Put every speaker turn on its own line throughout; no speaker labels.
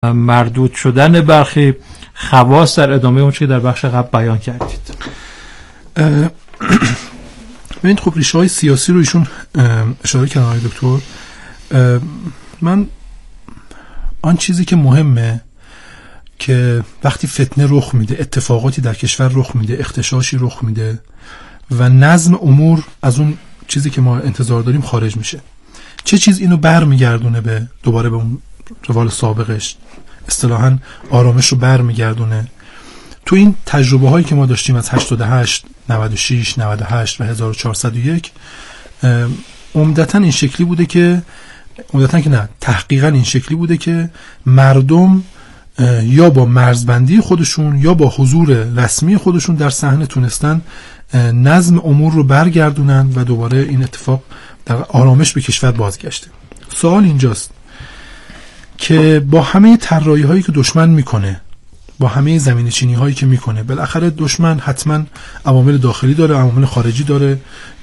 مردود شدن برخی خواص در ادامه اون چیزی در بخش قبل بیان کردید.
ببینید خب ریشه های سیاسی رو ایشون اشاره کردن آقای دکتر. من آن چیزی که مهمه که وقتی فتنه رخ میده، اتفاقاتی در کشور رخ میده، اختشاشی رخ میده و نظم امور از اون چیزی که ما انتظار داریم خارج میشه، چه چیز اینو برمیگردونه به دوباره به اون روال سابقش، اصطلاحاً آرامش رو برمیگردونه. تو این تجربه هایی که ما داشتیم از 88 96 98 و 1401 عمدتاً این شکلی بوده که تحقیقاً این شکلی بوده که مردم یا با مرزبندی خودشون یا با حضور رسمی خودشون در صحنه تونستن نظم امور رو برگردونن و دوباره این اتفاق در آرامش به کشور بازگشته. سوال اینجاست که با همه طراحی هایی که دشمن میکنه، با همه زمینه چینی هایی که میکنه، بالاخره دشمن حتما عوامل داخلی داره، عوامل خارجی داره،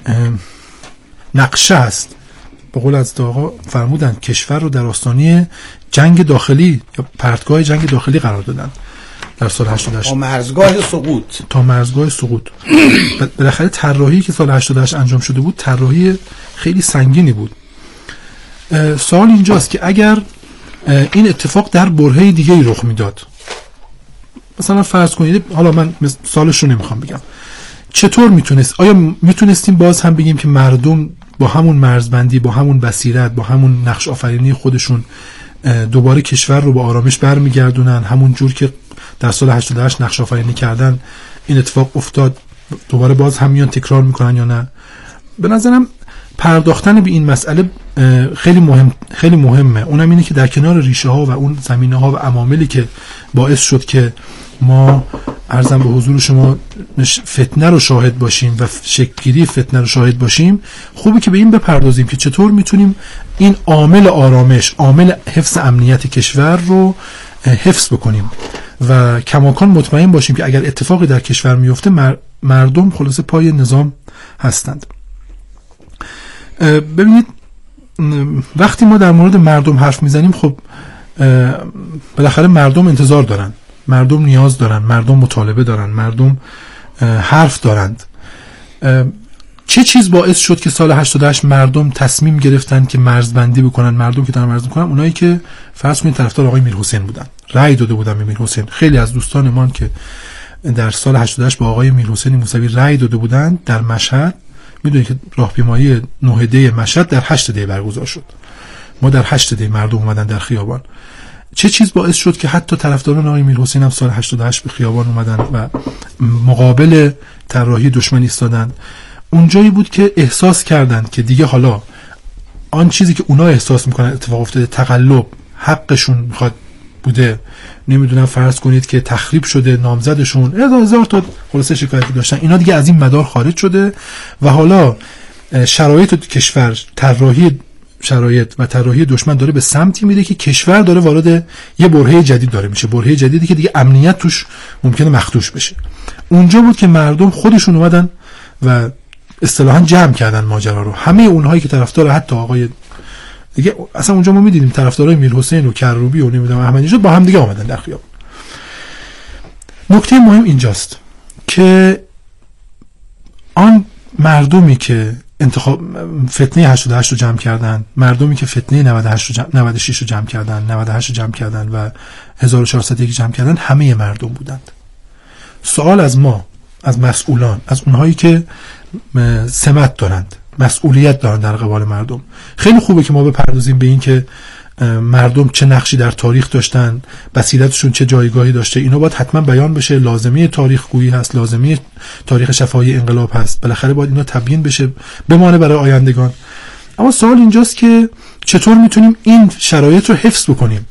نقشه هست. به قول از آقا فرمودن کشور رو در آستانه جنگ داخلی یا پرتگاه جنگ داخلی قرار دادن در سال 88 تا مرزگاه سقوط. بالاخره طراحی که سال 88 انجام شده بود طراحی خیلی سنگینی بود. سوال اینجاست که اگر این اتفاق در برهه دیگه رخ میداد، مثلا فرض کنید، حالا من سالش رو نمیخوام بگم، چطور آیا میتونستیم باز هم بگیم که مردم با همون مرزبندی، با همون بصیرت، با همون نقش آفرینی خودشون دوباره کشور رو با آرامش برمیگردونن، همون جور که در سال 88 نقش آفرینی کردن این اتفاق افتاد، دوباره باز هم میان تکرار میکنن یا نه؟ به نظرم پرداختن به این مسئله خیلی مهمه. اونم اینه که در کنار ریشه ها و اون زمینه ها و عواملی که باعث شد که ما عرضم به حضور شما فتنه رو شاهد باشیم و شکل‌گیری فتنه رو شاهد باشیم، خوبه که به این بپردازیم که چطور میتونیم این عامل آرامش، عامل حفظ امنیت کشور رو حفظ بکنیم و کماکان مطمئن باشیم که اگر اتفاقی در کشور میفته مردم خلاصه پای نظام هستند. ببینید وقتی ما در مورد مردم حرف میزنیم، خب بالاخره مردم انتظار دارن، مردم نیاز دارن، مردم مطالبه دارن، مردم حرف دارند. چه چیز باعث شد که سال 88 مردم تصمیم گرفتن که مرزبندی بکنن؟ مردم که دارن مرز میکنن اونایی که فرض کنید طرفدار آقای میرحسین بودن، رأی داده بودن به میرحسین. خیلی از دوستان ما که در سال 88 با آقای میرحسین موسوی رأی داده بودن در مشهد، میدونید که راهپیمایی 9 دی مشهد در 8 دی برگزار شد. ما در 8 دی مردم اومدن در خیابان. چه چیز باعث شد که حتی طرفداران آقای میرحسین هم سال 88 به خیابان اومدن و مقابل طراحی دشمن ایستادن؟ اونجایی بود که احساس کردند که دیگه حالا آن چیزی که اونا احساس میکنن اتفاق افتاده، تقلب حقشون میخواد بوده، نمیدونم فرض کنید که تخریب شده نامزدشون، هزار تا خلاصه شکایتی داشتن، اینا دیگه از این مدار خارج شده و حالا شرایط کشور، شرایط و طراحی دشمن داره به سمتی میره که کشور داره وارد یه برهه جدید داره میشه، برهه جدیدی که دیگه امنیت توش ممکنه مخدوش بشه. اونجا بود که مردم خودشون اومدن و اصطلاحاً جمع کردن ماجرا رو. همه اونهایی که طرفدار حتی آقای دیگه، اصلا اونجا ما میدیدیم طرفدارای میرحسین و کروبی و نمیدونم احمدی نژاد با هم دیگه اومدن در خیابان. نکته مهم اینجاست که آن مردمی که فتنه 88 رو جمع کردن، مردمی که فتنه 96 رو جمع کردن، 98 رو جمع کردن و 1401 جمع کردن، همه مردم بودند. سوال از ما، از مسئولان، از اونهایی که سمت دارند، مسئولیت دارند در قبال مردم، خیلی خوبه که ما بپردازیم به این که مردم چه نقشی در تاریخ داشتن، بصیرتشون چه جایگاهی داشته. اینا باید حتما بیان بشه، لازمه تاریخ گویی هست، لازمه تاریخ شفاهی انقلاب هست، بالاخره باید اینا تبیین بشه، بمانه برای آیندگان. اما سوال اینجاست که چطور میتونیم این شرایط رو حفظ بکنیم؟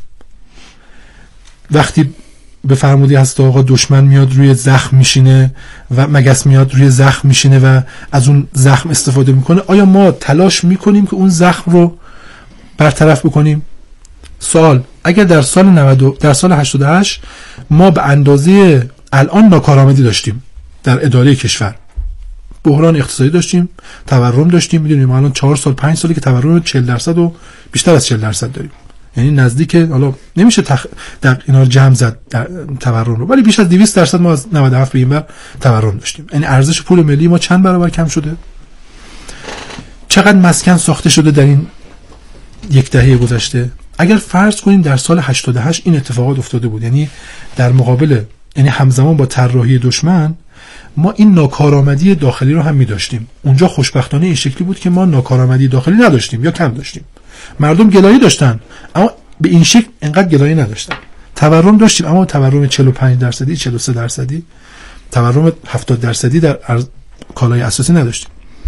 وقتی به فرمودی هست آقا دشمن میاد روی زخم میشینه و مگس میاد روی زخم میشینه و از اون زخم استفاده میکنه، آیا ما تلاش میکنیم که اون زخم رو برطرف بکنیم؟ سوال، اگر در سال 88 ما به اندازه الان ناکارآمدی داشتیم در اداره کشور، بحران اقتصادی داشتیم، تورم داشتیم، میدونیم الان 4 سال 5 سالی که تورم 40% و بیشتر از 40% داریم، یعنی نزدیک، حالا نمیشه در اینا رو جمع زد در تورم رو، ولی بیش از 200% ما از 97 به این ور تورم داشتیم. یعنی ارزش پول ملی ما چند برابر کم شده. چقدر مسکن ساخته شده در این یک دهه گذشته. اگر فرض کنیم در سال 88 این اتفاقات افتاده بود، یعنی در مقابل، یعنی همزمان با طراحی دشمن ما این ناکارآمدی داخلی رو هم می داشتیم. اونجا خوشبختانه این شکلی بود که ما ناکارآمدی داخلی نداشتیم یا کم داشتیم. مردم گلایه داشتن اما به این شکل انقدر گلایه نداشتن. تورم داشتیم اما تورم 45%، 43%، تورم 70% در کالای اساسی نداشتیم.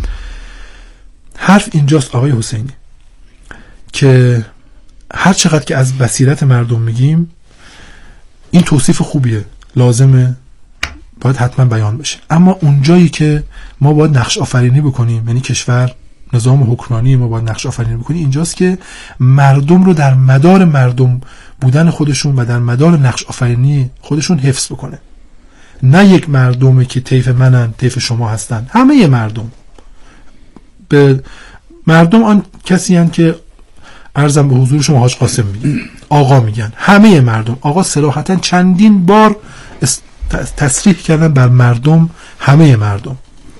حرف اینجاست آقای حسینی که هر چقدر که از بصیرت مردم میگیم، این توصیف خوبیه، لازمه، باید حتما بیان بشه، اما اونجایی که ما باید نقش آفرینی بکنیم، یعنی کشور، نظام حکمرانی ما باید نقش آفرینی بکنیم، اینجاست که مردم رو در مدار مردم بودن خودشون و در مدار نقش آفرینی خودشون حفظ بکنه. نه یک مردمی که طیف منن، طیف شما هستن، همه مردم. به مردم آن کسی هستند که عرضم به حضور شما حاج قاسم میگن، آقا میگن، همه مردم. آقا صراحتا چندین بار تصریح کردن بر مردم، همه مردم.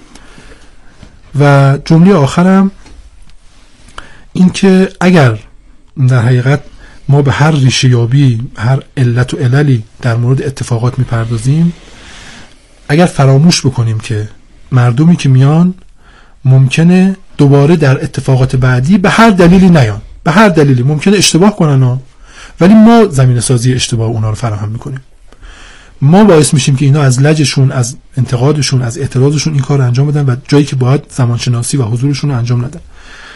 و جمله آخرم این که اگر در حقیقت ما به هر ریشه یابی، هر علت و عللی در مورد اتفاقات میپردازیم، اگر فراموش بکنیم که مردمی که میان ممکنه دوباره در اتفاقات بعدی به هر دلیلی نیان، به هر دلیلی ممکنه اشتباه کنن ولی ما زمینه سازی اشتباه اونا رو فراهم میکنیم. ما باعث میشیم که اینا از لجشون، از انتقادشون، از اعتراضشون این کار رو انجام بدن و جایی که باید زمانشناسی و حضورشون رو انجام ندن.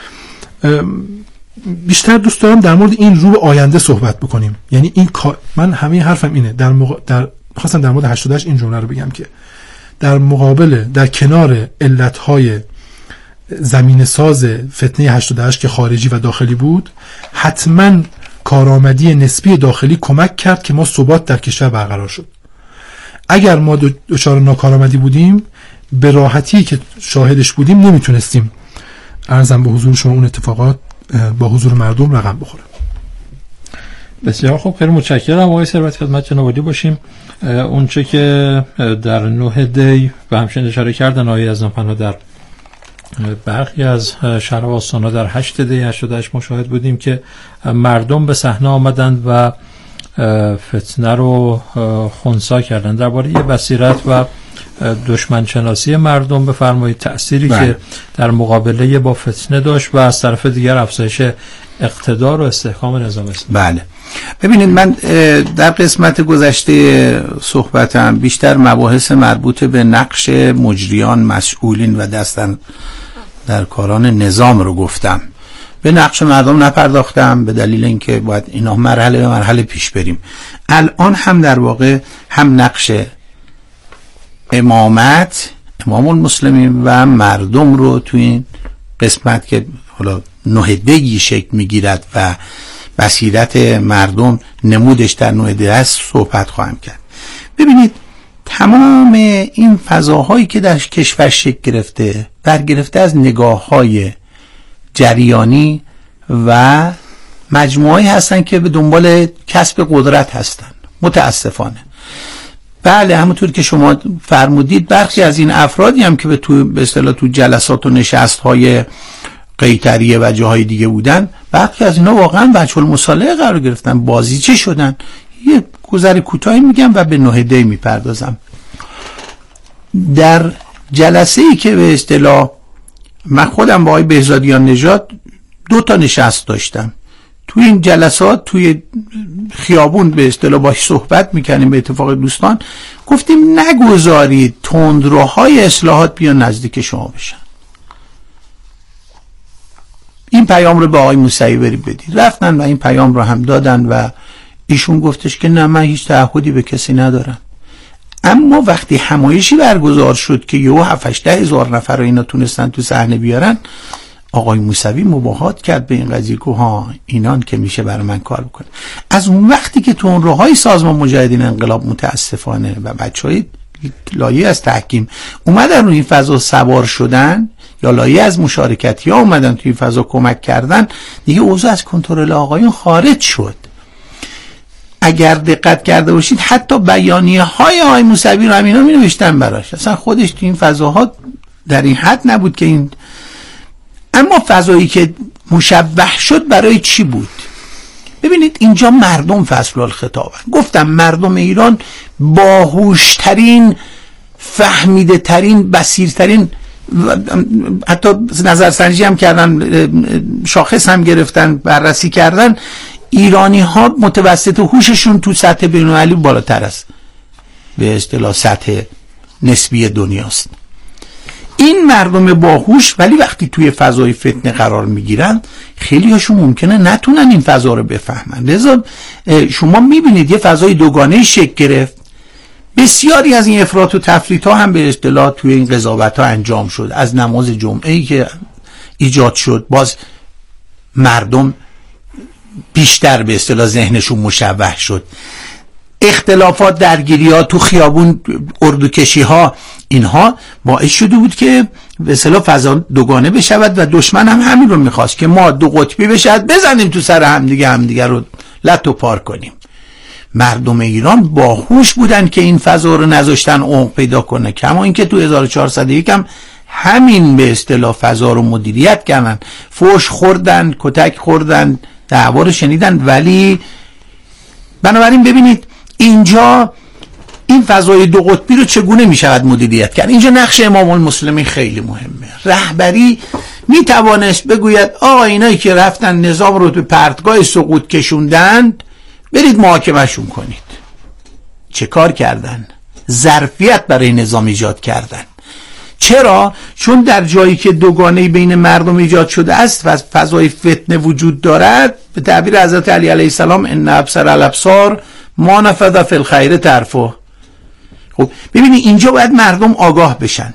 بیشتر دوست دارم در مورد این رو به آینده صحبت بکنیم. یعنی این من همه حرفم اینه، خواستم در مورد 88 این جمله رو بگم که در مقابل، در کنار علتهای زمینه ساز فتنه 88 که خارجی و داخلی بود، حتما کارآمدی نسبی داخلی کمک کرد که ما ثبات در کشور برقرار شد. اگر ما دچار ناکارآمدی بودیم، به راحتی که شاهدش بودیم نمیتونستیم عرضم به حضور شما اون اتفاقات با حضور مردم رقم بخوره.
بسیار خوب، خیلی متشکرم آقای ثروت، خدمت جناب عالی باشیم. اونچه که در 9 دی و همچنین اشاره کردن آقای ازناپناه در برخی از شهر و استان‌ها در 8 دی 88 مشاهد بودیم که مردم به صحنه آمدند و فتنه رو خنثی کردند. درباره بصیرت و دشمن شناسی مردم بفرمایید، تأثیری که در مقابله با فتنه داشت و از طرف دیگر افزایش اقتدار و استحکام نظام اسلامی.
بله، ببینید من در قسمت گذشته صحبتم بیشتر مباحث مربوط به نقش مجریان، مسئولین و دستن در کاران نظام رو گفتم، به نقش مردم نپرداختم، به دلیل اینکه باید اینا مرحله به مرحله پیش بریم. الان هم در واقع هم نقش امامت، امام المسلمین و مردم رو تو این قسمت که حالا 9 دی شکل میگیرد و بصیرت مردم نمودش در 9 دی است صحبت خواهم کرد. ببینید تمام این فضاهایی که در کشور شکل گرفته برگرفته از نگاه‌های جریانی و مجموعه‌ای هستن که به دنبال کسب قدرت هستن. متاسفانه بله، همونطور که شما فرمودید برخی از این افرادی هم که به اصطلاح تو جلسات و نشست‌های قیطریه و جاهای دیگه بودن، برخی از اینا واقعا وجه المصالحه قرار گرفتن، بازیچه شدن. یه گذر کوتاهی میگم و به 9 دی میپردازم. در جلسه‌ای که به اصطلاح من خودم با آقای بهزادیان نژاد 2 تا نشست داشتم، توی این جلسات توی خیابون به اصطلاح باهاش صحبت میکنیم، به اتفاق دوستان گفتیم نگذارید تندروهای اصلاحات بیان نزدیک شما بشن. این پیام رو به آقای موسوی برید بدید. رفتن و این پیام رو هم دادن و ایشون گفتش که نه، من هیچ تعهدی به کسی ندارم. اما وقتی همایشی برگزار شد که یهو 7-8 هزار نفر رو اینا تونستن تو صحنه بیارن، آقای موسوی مباهات کرد به این قضیه که ها اینان که میشه برای من کار بکنه. از اون وقتی که تو اون راههای سازمان مجاهدین انقلاب متاسفانه و بچهای لایه از تحکیم اومدن روی این فضا سوار شدن یا لایه از مشارکتی ها اومدن توی این فضا کمک کردن، دیگه اوضاع از کنترل آقایون خارج شد. اگر دقت کرده باشید حتی بیانیه های آقای موسوی رو همینا می نوشتن براش، اصلا خودش توی این فضاها در این حد نبود که این. اما فضایی که مشبه شد برای چی بود؟ ببینید اینجا مردم فصل الخطابن. گفتم مردم ایران باهوشترین، فهمیده ترین، بصیرترین، حتی نظرسنجی هم کردن، شاخص هم گرفتن، بررسی کردن، ایرانی ها متوسط هوششون تو سطح بین‌المللی بالاتر است، به اصطلاح سطح نسبی دنیاست. این مردم باهوش ولی وقتی توی فضای فتنه قرار میگیرن خیلی هاشون ممکنه نتونن این فضا رو بفهمن. لذا شما میبینید یه فضای دوگانه شکل گرفت. بسیاری از این افراط و تفریط ها هم به اصطلاح توی این قضاوت ها انجام شد. از نماز جمعه‌ای که ایجاد شد، باز مردم بیشتر به اصطلاح ذهنشون مشوه شد. اختلافات، درگیری ها تو خیابون، اردوکشی ها، اینها باعث شده بود که به اصطلاح فضا دوگانه بشود و دشمن هم همین رو میخواست که ما دو قطبی بشد، بزنیم تو سر همدیگه رو لط و پار کنیم. مردم ایران باهوش بودن که این فضا رو نذاشتن عمق پیدا کنه، کما اینکه تو 1401 هم همین به اصطلاح فضا رو مدیریت کردن، فوش خوردن، کتک خوردن، دعوا رو شنیدن. ولی بنابراین ببینید اینجا این فضای دو قطبی رو چگونه می شود مدیریت کرد. اینجا نقش امام المسلمین خیلی مهمه. رهبری می توانست بگوید آقا اینایی که رفتن نظام رو به پرتگاه سقوط کشوندند برید محاکمه‌شون کنید. چه کار کردن؟ ظرفیت برای نظام ایجاد کردن. چرا؟ چون در جایی که دوگانه بین مردم ایجاد شده است و فضای فتنه وجود دارد، به تعبیر حضرت علی علیه السلام ان ابصر الابصار ما نفذ فی الخیر طرفه. خب ببینید اینجا باید مردم آگاه بشن.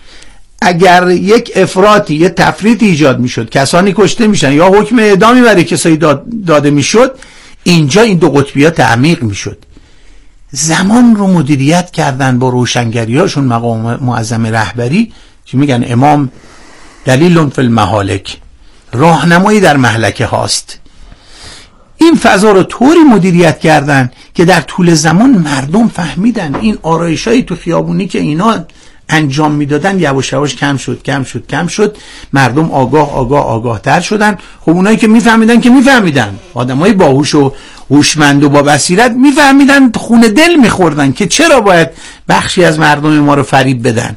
اگر یک افراطی، یک تفریطی ایجاد میشد، کسانی کشته میشن یا حکم اعدامی برای کسایی داده میشد، اینجا این دو قطبی‌ها تعمیق میشد. زمان رو مدیریت کردن با روشنگریاشون. مقام معظم رهبری چی میگن؟ امام دلیل فی المهالک، راهنمایی در مهلکه هاست. این فضا رو طوری مدیریت کردن که در طول زمان مردم فهمیدن این آرایشایی تو خیابونی که اینا انجام میدادن یواش یواش کم شد. مردم آگاه تر شدن. خب اونایی که میفهمیدن آدمای باهوش و هوشمند و با بصیرت میفهمیدن، خون دل میخوردن که چرا باید بخشی از مردم ما رو فریب بدن.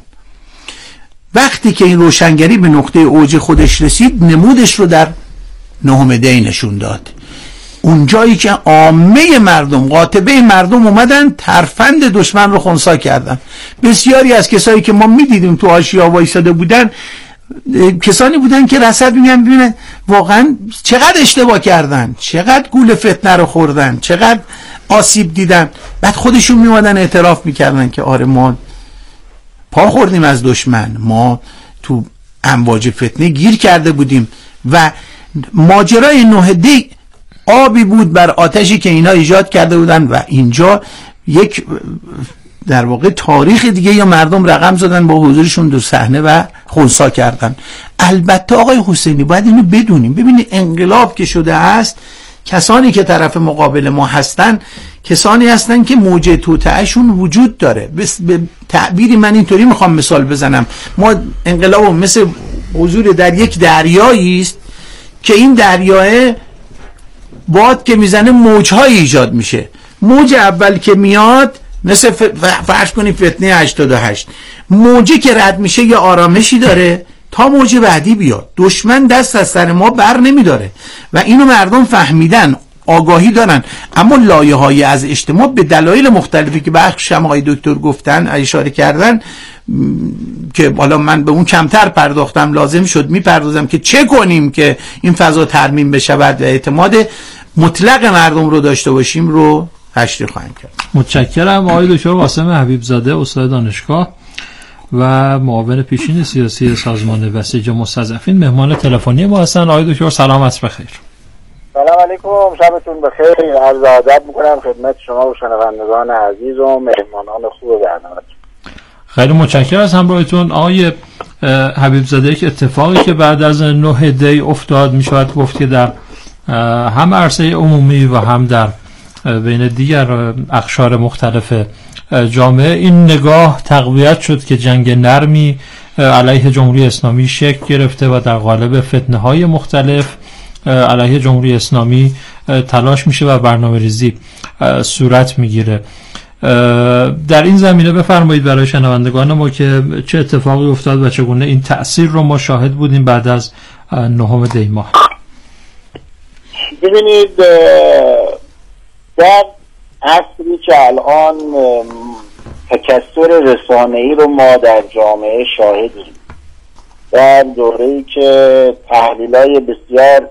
وقتی که این روشنگری به نقطه اوج خودش رسید، نمودش رو در 9 دی نشون داد. اون جایی که عامه مردم، قاطبه مردم اومدن ترفند دشمن رو خنثی کردن. بسیاری از کسایی که ما میدیدیم تو حاشیه وایساده بودن، کسانی بودن که رصد میگن ببینن واقعا چقدر اشتباه کردن، چقدر گول فتنه رو خوردن، چقدر آسیب دیدن. بعد خودشون میومدن اعتراف میکردن که آره ما پا خوردیم از دشمن، ما تو امواج فتنه گیر کرده بودیم. و ماجرای 9 دی آبی بود بر آتشی که اینا ایجاد کرده بودن و اینجا یک در واقع تاریخ دیگه یا مردم رقم زدن با حضورشون در صحنه و خنثی کردن. البته آقای حسینی باید اینو بدونیم. ببینید انقلاب که شده است، کسانی که طرف مقابل ما هستن کسانی هستن که موج توطئه‌شون وجود داره. به تعبیری من اینطوری میخوام مثال بزنم، ما انقلاب مثل حضور در یک دریایی است که این دریاه باد که میزنه موج‌های ایجاد میشه. موج اول که میاد مثل فرض کنید فتنه 88، موجی که رد میشه یه آرامشی داره تا موج بعدی بیاد. دشمن دست از سر ما بر نمیداره و اینو مردم فهمیدن، آگاهی دارن. اما لایه‌های از اجتماع به دلایل مختلفی که بخش هم آقای دکتر گفتن، اشاره کردن، که حالا من به اون کمتر پرداختم، لازم شد میپردازم که چه کنیم که این فضا ترمیم بشود و اعتماد مطلق مردم رو داشته باشیم رو تشریح خواهیم کرد.
متشکرم. آقای دکتر قاسم حبیب زاده، استاد دانشگاه و معاون پیشین سیاسی سازمان بسیج مستضعفین، مهمان تلفنی ما هستن. آقای دکتر سلامت بخیر.
سلام علیکم، شبتون بخیر. عرض ادب میکنم خدمت شما و شنوندگان عزیز و مهمانان خوب برنامه.
خیلی متشکرم از همراهیتون آقای حبیب زاده. یک اتفاقی که بعد از 9 دی افتاد می شود گفت که در هم عرصه عمومی و هم در بین دیگر اقشار مختلف جامعه این نگاه تقویت شد که جنگ نرمی علیه جمهوری اسلامی شکل گرفته و در قالب فتنه‌های مختلف علیه جمهوری اسلامی تلاش میشه و برنامه‌ریزی صورت میگیره. در این زمینه بفرمایید برای شنوندگان ما که چه اتفاقی افتاد و چگونه این تأثیر رو ما شاهد بودیم بعد از 9 دی ماه.
ببینید در عصری که الان تکثر رسانه‌ای رو ما در جامعه شاهدیم، در دوره‌ای که تحلیل‌های بسیار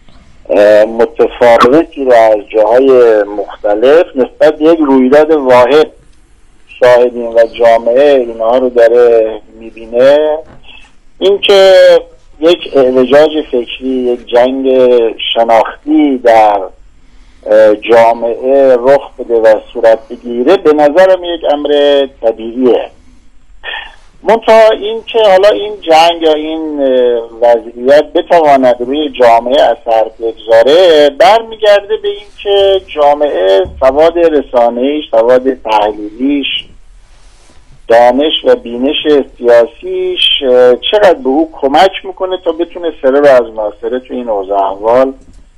متفاوتی رو از جاهای مختلف نسبت به یک رویداد واحد شاهدیم و جامعه اینها رو داره میبینه، این که یک اعوجاج فکری، یک جنگ شناختی در جامعه رخ بده و صورت بگیره، به نظرم یک امر طبیعیه. منتها این که حالا این جنگ یا این وضعیت بتواند روی جامعه اثر بگذاره برمیگرده به این که جامعه سواد رسانه‌ایش، سواد تحلیلیش، دانش و بینش سیاسیش چقدر به او کمک میکنه تا بتونه سره و از ناصره تو این اوضاع احوال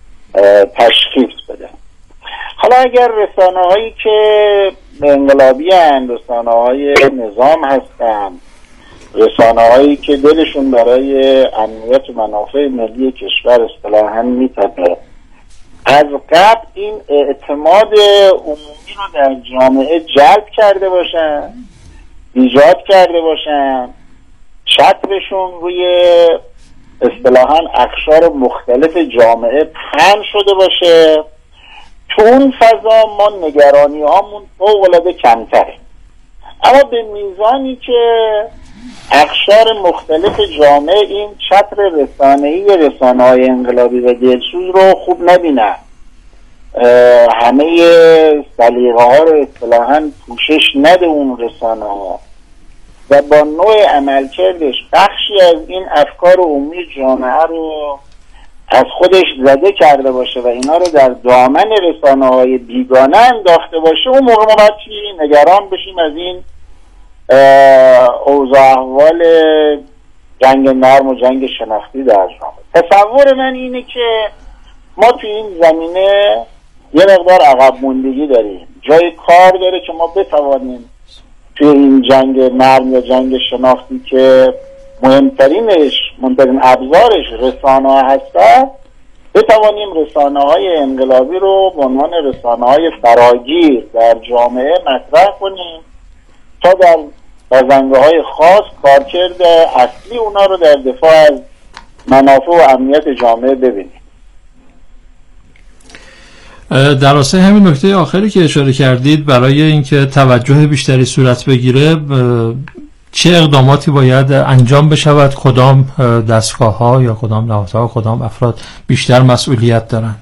تشخیص بده. حالا اگر رسانه‌هایی که انقلابی هستند، رسانه‌های نظام هستند، رسانه‌هایی که دلشون برای امنیت و منافع ملی کشور اصطلاحاً میتپه، از قبل این اعتماد عمومی رو در جامعه جلب کرده باشن، ایجاد کرده باشن، چترشون روی اصطلاحاً اقشار مختلف جامعه پهن شده باشه، تو اون فضا ما نگرانی هامون فوق‌العاده کمتره. اما به میزانی که اقشار مختلف جامعه این چتر رسانه‌ای رسانه‌های انقلابی و دلسوز رو خوب نبینن، همه سلیقه ها رو اصطلاحاً پوشش نده اون رسانه ها و با نوع عملکردش بخشی از این افکار عمومی جامعه رو از خودش زده کرده باشه و اینا رو در دامن رسانه‌های بیگانه انداخته باشه، اون موقع ما باید نگران بشیم از این اوضاع احوال جنگ نرم و جنگ شناختی در جامعه. تصور من اینه که ما توی این زمینه یه مقدار عقب موندگی داریم، جای کار داره که ما بتوانیم توی این جنگ نرم یا جنگ شناختی که مهمترین ابزارش رسانه‌ها هستن، بتوانیم رسانه‌های انقلابی رو به عنوان رسانه‌های فراگیر در جامعه مطرح کنیم تا در بازنگاه‌های خاص کارکرد اصلی اونا رو در دفاع از منافع و امنیت جامعه ببینیم.
در راستای همین نکته آخری که اشاره کردید، برای اینکه توجه بیشتری صورت بگیره چه اقداماتی باید انجام بشود؟ کدام دستگاه‌ها یا کدام نهادها، کدام افراد بیشتر مسئولیت دارن؟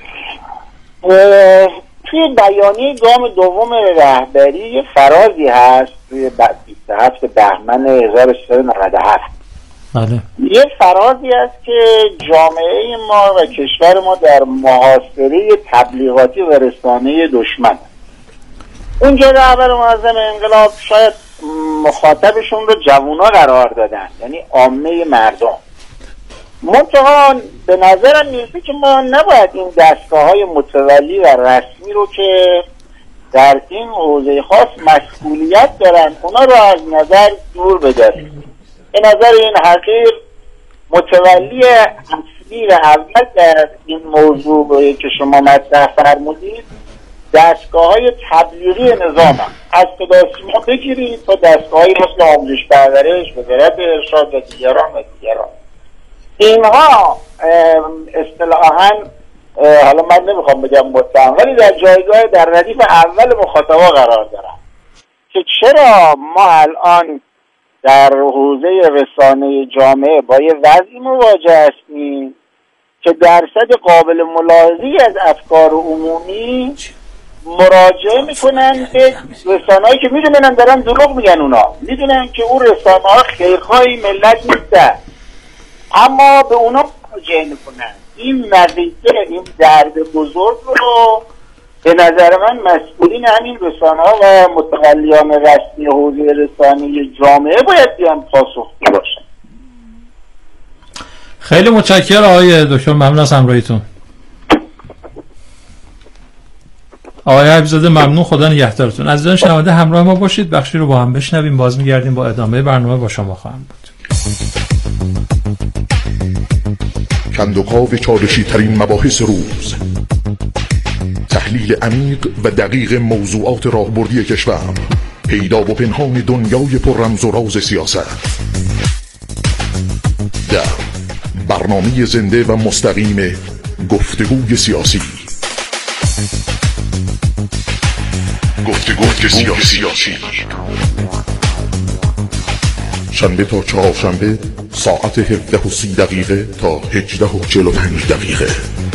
توی بیانیه گام دوم رهبری یه فرازی هست توی 27 بهمن 1397.
بله.
یه فرازی هست که جامعه ما و کشور ما در محاصره تبلیغاتی و رسانه‌ای دشمن. اونجا رهبر معظم انقلاب شاید مخاطبشون رو جوونا قرار دادن، یعنی عامه مردم. منتها به نظرم میرسه که ما نباید این دستگاه‌های متولی و رسمی رو که در این حوزه خاص مسئولیت دارن اونا رو از نظر دور بداریم. به نظر این حقیر متولی اصلی و اول در این موضوع که شما مطرح فرمودید دستگاه‌های تبلیغی نظام از صدا سیما بگیرید تا دستگاه‌های مثل آموزش پرورش، وزارت ارشاد و دیگران. اینها اصطلاحاً حالا من نمیخوام بگم متهم، ولی در جایگاه در ردیف اول مخاطبا قرار دارن که چرا ما الان در حوزه رسانه جامعه با یه وضعی مواجه هستیم که درصد قابل ملاحظه‌ای از افکار عمومی مراجعه میکنن به رسانه‌ای که میدونن دارن دروغ میگن، اونا میدونن که اون رسانه‌ها خیرخواهی ملت نیستن، اما به اونا مراجعه میکنن. این نزدیکه، این درد بزرگ رو به نظر من مسئولین همین رسانه‌ها و متولیان رسمی حوزه رسانه‌ای جامعه باید بیان پاسخگو باشن.
خیلی متشکرم آقای دکتر، ممنون از همراهیتون. آقای حبیب‌زاده ممنون، خدا نگهدارتون. عزیزان شنونده همراه ما باشید، بخشی رو با هم بشنویم، باز میگردیم با ادامه برنامه با شما خواهم بود.
کندوکاو چالشی ترین مباحث روز، تحلیل عمیق و دقیق موضوعات راهبردی کشور، پیدا و پنهان دنیای پر رمز و راز سیاست، در برنامه زنده و مستقیم گفتگوی سیاسی. گفتگوی سیاسی شنبه تا چهارشنبه ساعت 17:30 تا 18:45.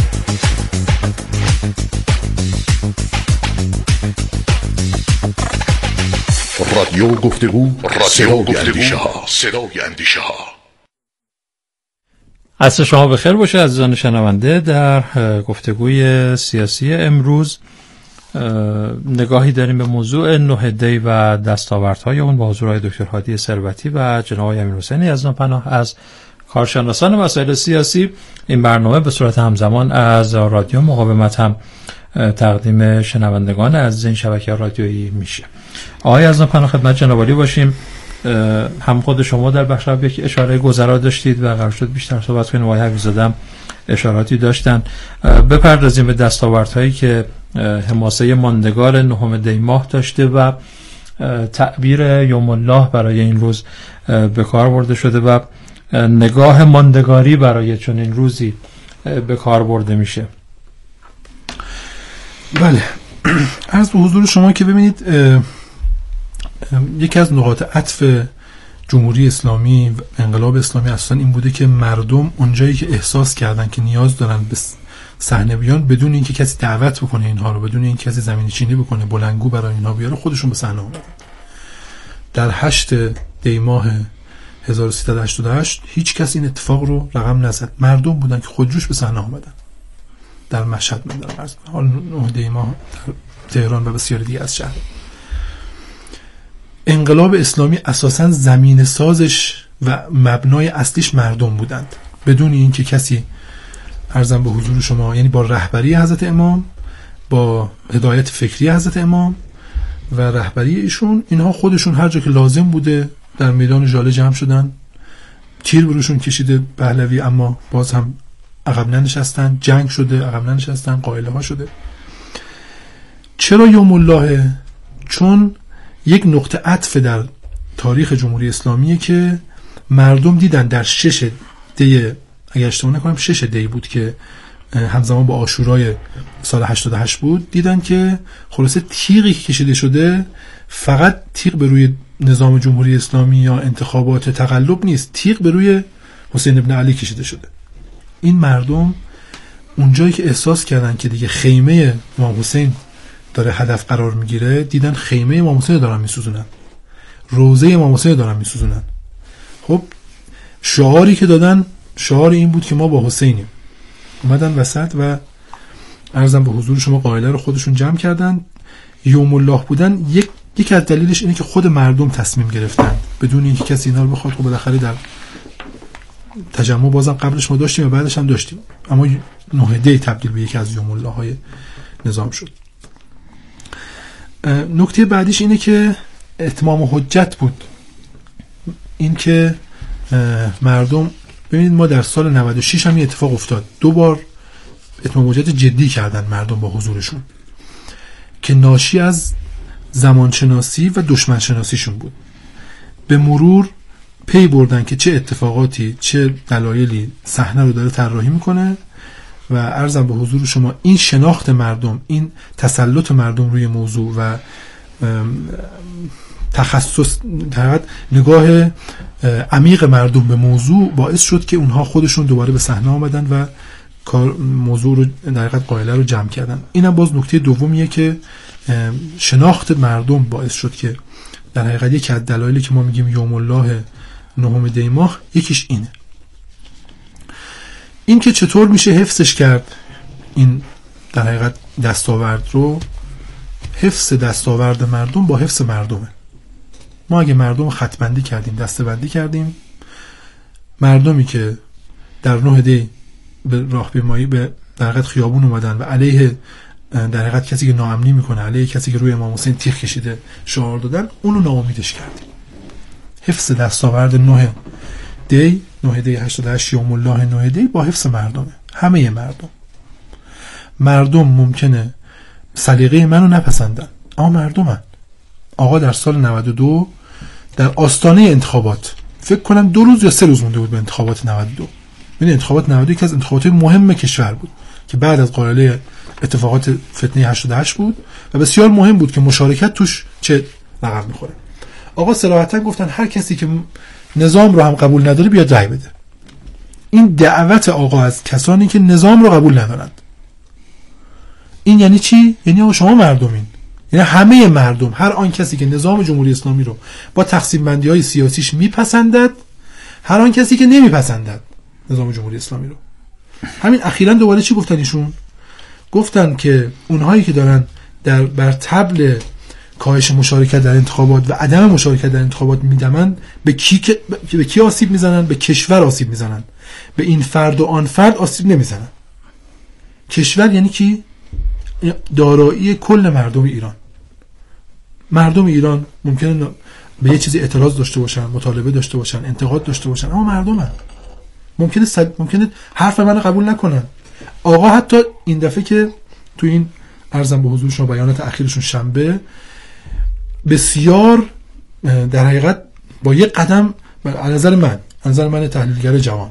رادیو گفتگو، صدای اندیشه ها.
عصر شما بخیر باشه عزیزان شنونده. در گفتگوی سیاسی امروز نگاهی داریم به موضوع 9 دی و دستاوردهای اون با حضور دکتر هادی ثروتی و جناب امیرحسین یزدانپناه از کارشناسان مسائل سیاسی. این برنامه به صورت همزمان از رادیو مقاومت هم تقدیم شنوندگان از این شبکه رادیویی میشه. آقای یزدانپناه خدمت جناب عالی باشیم. هم خود شما در بخش اول یک اشاره گذرا داشتید و قرار شد بیشتر صحبت کنیم. آقای حبیب‌زاده اشاراتی داشتن. بپردازیم به دستاوردهایی که حماسه ماندگار 9 دی ماه داشته و تعبیر یوم الله برای این روز به کار برده شده و نگاه ماندگاری برای چنین روزی به کار برده میشه.
بله، عرض به حضور شما که ببینید یکی از نقاط عطف جمهوری اسلامی و انقلاب اسلامی اصلا این بوده که مردم اونجایی که احساس کردن که نیاز دارن به صحنه بیان، بدون اینکه کسی دعوت بکنه اینها رو، بدون اینکه کسی زمین چینی بکنه بلندگو برای اینها بیاره، خودشون به صحنه اومدن. در 8 دی ماه 1388 هیچ کس این اتفاق رو رقم نزد. مردم بودن که خودجوش به صحنه اومدن. در مشهد من در حال 9 دی ماه در تهران و بسیاری دیگه از شهر. انقلاب اسلامی اساساً زمین سازش و مبنای اصلیش مردم بودند، بدون اینکه کسی، عرضم به حضور شما، یعنی با رهبری حضرت امام، با هدایت فکری حضرت امام و رهبری ایشون، اینها خودشون هر جا که لازم بوده در میدان ژاله جمع شدن، تیر بروشون کشیده پهلوی، اما باز هم عقب ننشستن، جنگ شده عقب ننشستن، قائله ها شده. چرا یوم الله؟ چون یک نقطه عطف در تاریخ جمهوری اسلامیه که مردم دیدن در 6 دی، اگر اشتباه نکنم 6 دی بود که همزمان با عاشورای سال 88 بود، دیدن که خلاصه تیغی که کشیده شده فقط تیغ به روی نظام جمهوری اسلامی یا انتخابات تقلب نیست، تیغ به روی حسین ابن علی کشیده شده. این مردم اونجایی که احساس کردن که دیگه خیمه امام حسین داره هدف قرار میگیره، دیدن خیمه امام حسین دارن میسوزونن، روزه امام حسین دارن میسوزونن. خب شعاری که دادن، شعار این بود که ما با حسینیم. اومدن وسط و عرضم به حضور شما قائله رو خودشون جمع کردن. یوم الله بودن یک از دلیلش اینه که خود مردم تصمیم گرفتن بدون اینکه کسی اینا رو بخواد. خب بالاخره در تجمع بازم قبلش ما داشتیم و بعدش هم داشتیم، اما 9 دی تبدیل به یکی از یوم الله های نظام شد. نکته بعدیش اینه که اتمام حجت بود. این که مردم، ببینید ما در سال 96 هم این اتفاق افتاد، 2 بار اتمام حجت جدی کردن مردم با حضورشون که ناشی از زمانشناسی و دشمن شناسیشون بود. به مرور پی بردن که چه اتفاقاتی، چه دلایلی صحنه رو داره طراحی میکنه و عرضم به حضور شما این شناخت مردم، این تسلط مردم روی موضوع و تخصص، نگاه عمیق مردم به موضوع باعث شد که اونها خودشون دوباره به صحنه آمدن و موضوع رو در حقیقت قائله رو جمع کردن. اینم باز نکته دومیه که شناخت مردم باعث شد که در حقیقت یکی از دلایلی که ما میگیم یوم الله 9 دی ماه یکیش اینه. این که چطور میشه حفظش کرد این در حقیقت دستاورد رو، حفظ دستاورد مردم با حفظ مردمه. ما اگه مردم خط بندی کردیم، دسته بندی کردیم، مردمی که در 9 دی به راهپیمایی به در حقیقت خیابون اومدن و علیه در حقیقت کسی که ناامنی میکنه، علیه کسی که روی امام حسین تیغ کشیده شعار دادن، اونو ناامیدش کردیم. حفظ دستاورد 9 دی 88 یوم الله 9 دی با حفظ مردمه، همه مردم ممکنه سلیقه منو نپسندن، اما مردمن. آقا در سال 92 در آستانه انتخابات، فکر کنم 2 روز یا 3 روز مونده بود به انتخابات 92. این انتخابات 92 یکی از انتخابات مهم کشور بود که بعد از قائله اتفاقات فتنه 88 بود و بسیار مهم بود که مشارکت توش چه رقم میخوره. آقا صراحتا گفتن هر کسی که نظام رو هم قبول نداره بیاد رأی بده. این دعوت آقا از کسانی که نظام رو قبول ندارند. این یعنی چی؟ یعنی آقا شما مردمین، یعنی همه مردم، هر آن کسی که نظام جمهوری اسلامی رو با تقسیم بندی های سیاسیش میپسندد، هر آن کسی که نمیپسندد نظام جمهوری اسلامی رو. همین اخیراً دوباره چی گفتن ایشون؟ گفتن که اونهایی که دارن بر طبل کاهش مشارکت در انتخابات و عدم مشارکت در انتخابات میدمن، به کی آسیب میزنن؟ به کشور آسیب میزنن، به این فرد و آن فرد آسیب نمیزنن. کشور یعنی کی؟ دارایی کل مردم ایران. مردم ایران ممکنه به یه چیزی اعتراض داشته باشن، مطالبه داشته باشن، انتقاد داشته باشن، اما مردمن. ممکنه حرف منو قبول نکنن. آقا حتی این دفعه که تو این عرضم به حضور شما بیانات اخیرشون شنبه، بسیار در حقیقت با یه قدم، از نظر من تحلیلگر جوان،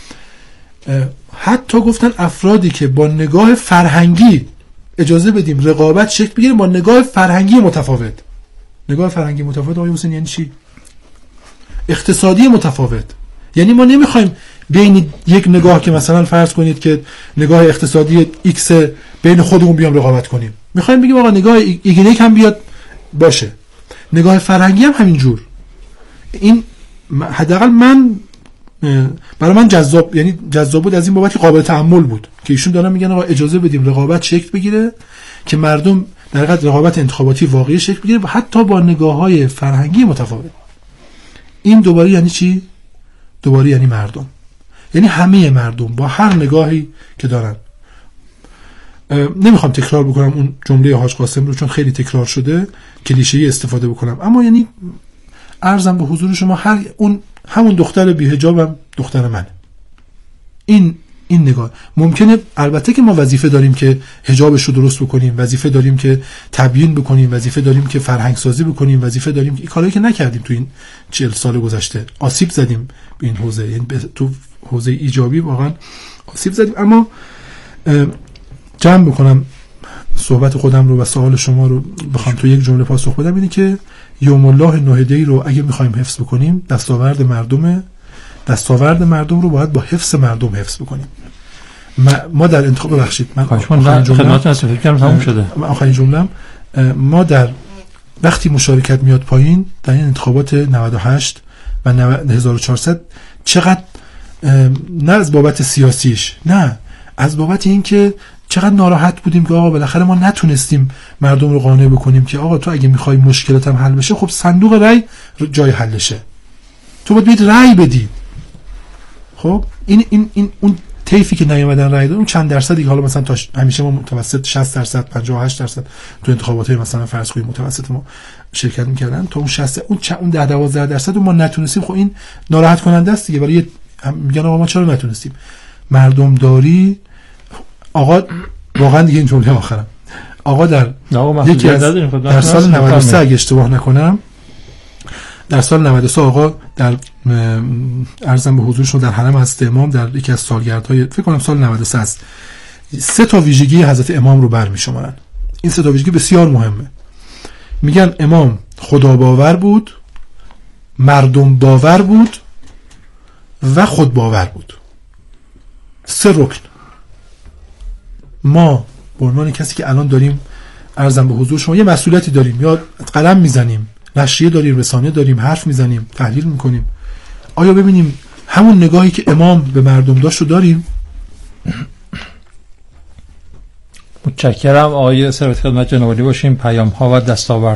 حتی گفتن افرادی که با نگاه فرهنگی اجازه بدیم رقابت شکل بگیره با نگاه فرهنگی متفاوت. نگاه فرهنگی متفاوت آقای حسین یعنی چی؟ اقتصادی متفاوت. یعنی ما نمیخوایم بین یک نگاه که مثلا فرض کنید که نگاه اقتصادی ایکس بین خودمون بیام رقابت کنیم، میخوایم بگیم آقا نگاه ایگنیک هم بیاد باشه، نگاه فرهنگی هم همینجور. این حداقل برای من جذاب، یعنی جذاب بود از این بابت قابل تأمل بود که ایشون دارن میگن آقا اجازه بدیم رقابت شکل بگیره که مردم در حقیقت رقابت انتخاباتی واقعی شکل بگیره و حتی با نگاه‌های فرهنگی متفاوت. این دوباره یعنی چی؟ دوباره یعنی مردم، یعنی همه مردم با هر نگاهی که دارن. نمیخوام تکرار بکنم اون جمله حاج قاسم رو چون خیلی تکرار شده، کلیشه‌ای استفاده بکنم، اما یعنی عرضم به حضور شما همون دختر بی‌حجابم دختر منه. این نگاه ممکنه، البته که ما وظیفه داریم که حجابش رو درست بکنیم، وظیفه داریم که تبیین بکنیم، وظیفه داریم که فرهنگ سازی بکنیم، وظیفه داریم که این کارهایی که نکردیم تو این 40 سال گذشته، آسیب زدیم به این حوزه، یعنی تو حوزه ایجابی واقعا آسیب زدیم. اما جمع بکنم صحبت خودم رو و سوال شما رو بخوام تو یک جمله پاسخ بدم، اینه که یوم الله 9 دی رو اگه میخوایم حفظ بکنیم، دستاورد مردم رو باید با حفظ مردم حفظ بکنیم. ما در انتخاب بخشید من
خدمت فکر کنم تموم شده.
آخرین جمله‌ام، ما در وقتی مشارکت میاد پایین در این انتخابات 98 و 1400 چقدر، نه از بابت سیاسیش، نه از بابت این که چقدر ناراحت بودیم که آقا بالاخره ما نتونستیم مردم رو قانع بکنیم که آقا تو اگه میخوای مشکلات هم حل بشه، خب صندوق رای جای حلشه، تو باید بیاد رای بدی. خب این اون طیفی که نیومدن رای دادن، اون چند درصدی که حالا مثلا تا همیشه ما متوسط 60% 58% تو انتخابات مثلا فرض کنیم متوسط ما شرکت میکردن، تا اون 60 اون 10-12% رو ما نتونستیم. خب این ناراحت کننده است دیگه، برای میگن آقا ما چرا نتونستیم. مردم داری آقا واقعا دیگه این جمله آخرم، آقا در یکی از در سال 93 اگه اشتباه نکنم، در سال 93 آقا در عرضم به حضور شما در حرم حضرت امام در یکی از سالگردهای فکر کنم سال 93 است، 3 تا ویژگی حضرت امام رو برمی‌شمارن. این 3 تا ویژگی بسیار مهمه. میگن امام خدا باور بود، مردم باور بود و خود باور بود. 3 رکن. ما به عنوان کسی که الان داریم عرضم به حضور شما یه مسئولیتی داریم، یا قلم میزنیم، نشریه داریم، رسانه داریم، حرف میزنیم، تحلیل میکنیم، آیا ببینیم همون نگاهی که امام به مردم داشت رو داریم؟
متشکرم آقای ثروت خدمت جناب عالی باشیم. پیام ها و دستاورد